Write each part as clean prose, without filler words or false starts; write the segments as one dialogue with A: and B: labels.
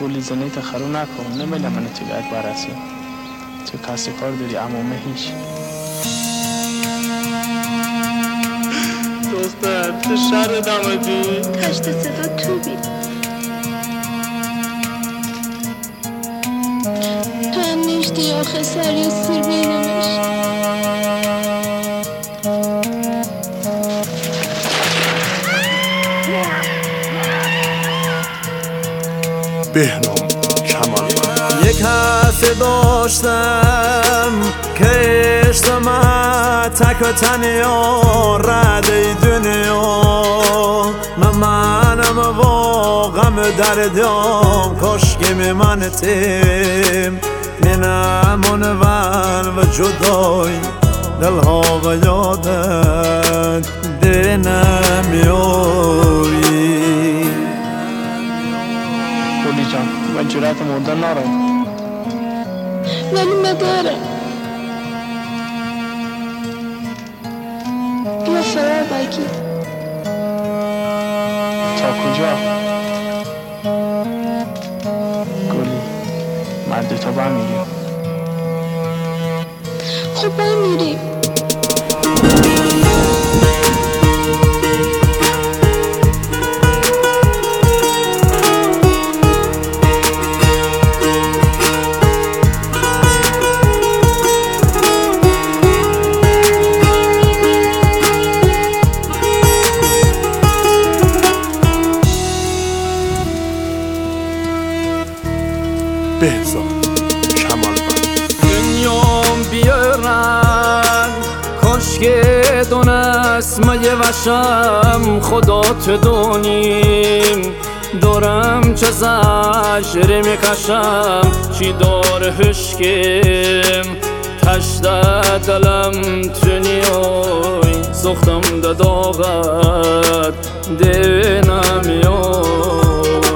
A: گلی زنی تخرو نکن نمیلم من تو گرد برسی تو کسی کار داری امامه هیچ دوسته تو شهر دامدی
B: تشت صدا تو بید تو هم نیشتی آخه سری و سیر بینمش
C: بهنام کمالوند.
D: یک حس داشتم که اشتم تک و تنیا رده دنیا منم واقعم دردم کاشکی من تیم نمون ون و جدای دلها و یادت نمیاری
A: گلی جان من جرأت مردن نارم
B: ولی مدارم بیا فرار بگی
A: تا کجا؟ گلی من دوتا با هم میریم
B: خب با هم میریم
C: بهزاد کمالوند.
D: دنیام بیارن کاش که دونست ما یه وشم خدا تو دونیم دارم چه زجره میکشم چی داره هشکم تشت دلم تو نیای سختم ده داغت ده نمیای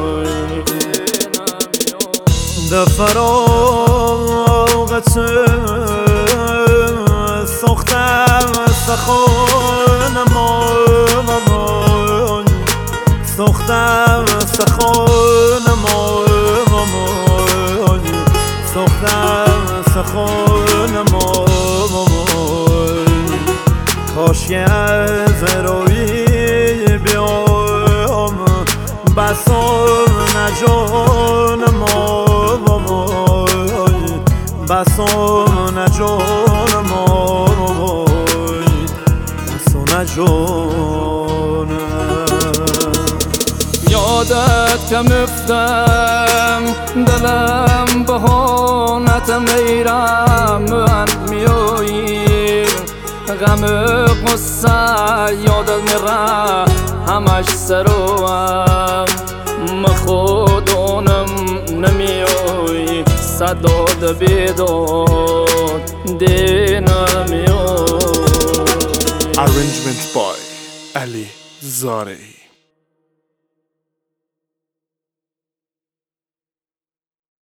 D: ده فراغت سختم سخونم سختم سخونم سختم سخونم کاش که از روی بیام بسام نجانم بسام نجانم بسام نجانم یادت کم افتم دلم بهانت میرم من میایی غم قصه یادت میره همش سروم خودانم نمیای صداد بیداد دی نمیای
C: Arrangement by Ali Zari.